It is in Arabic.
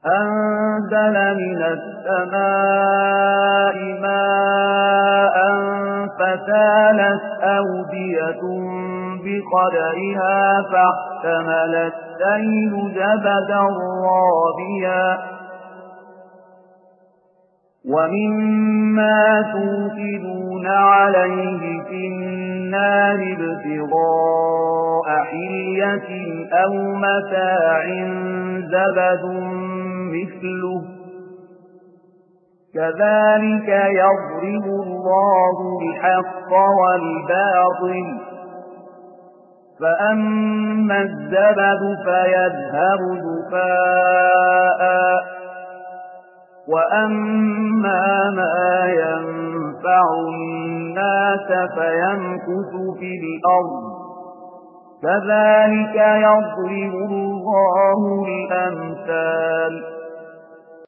أنزل من السماء ماء فسالت أودية بقدرها فاحتمل السيل زبدا رابيا ومما توقدون عليه في النار ابتغاء حلية أو متاع زبد مثله كذلك يضرب الله الحق والباطل فأما الزبد فيذهب دفاء وأما ما ينفع الناس فيمكث في الأرض كذلك يضرب الله الأمثال